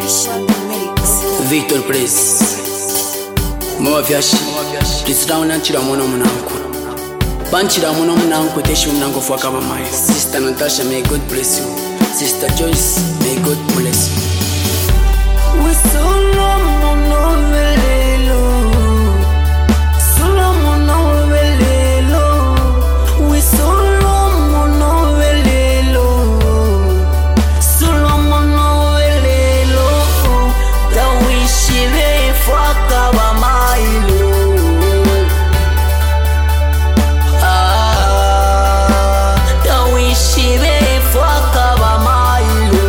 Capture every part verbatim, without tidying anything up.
Victor Press Mwafyashi Lisdown and Chiramono Munanko Banchiramono Munanko Teshu Munanko Fakaba Maya. Sister Natasha, may God bless you. Sister Joyce, may God bless you. We Solomon Velelo Solomon Velelo We Solomon Velelo Solomon Velelo Da wishive Fakaba Mailo Ah Da wishive Fakaba Mailo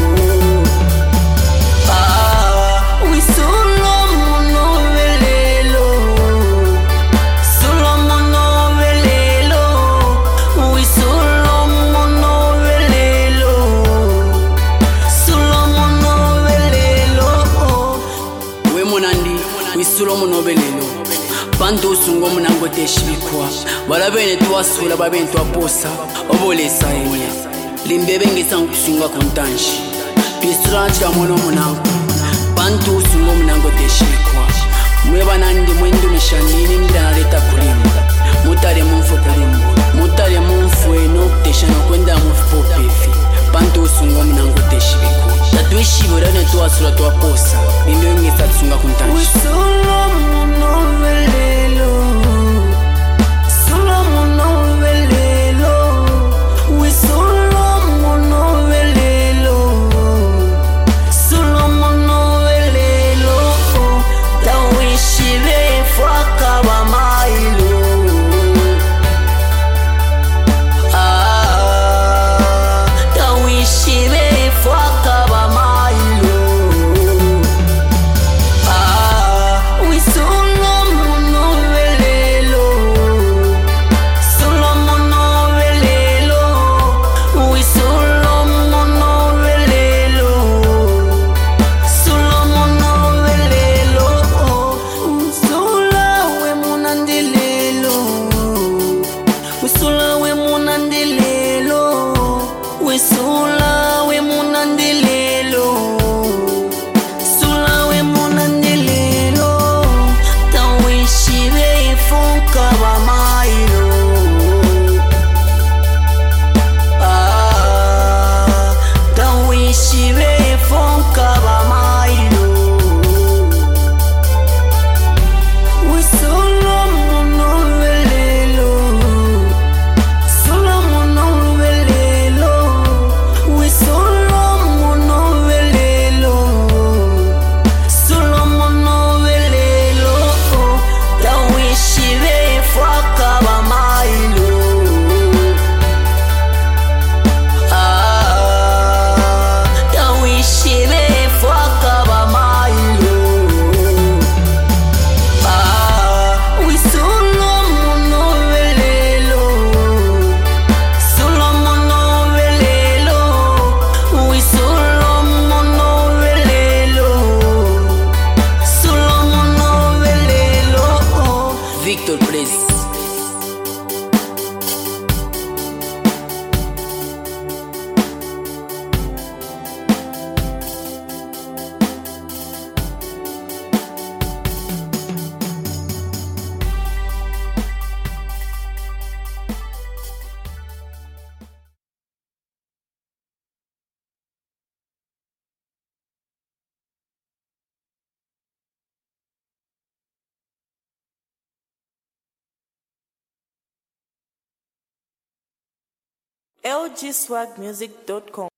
Solomon Obelelo Bantu sungo munango teshibikwa Balabene tuwasula babene tuwaposa Obolesa enye Limbebe ngesa nkusunga kontanshi Twisranchira mono munango Bantu sungo munango teshibikwa Mweba nandi mwendo mishanini mdana leta kulimba Mutare mumfu kulimba Mutare mumfu eno kutesha no kwenda mumfu popefi Bantu sungo munango teshibikwa Tatuishibo rane tuwasula tuwaposa Limbebe ngesa tusunga kontanshi Victor Press L G swag music dot com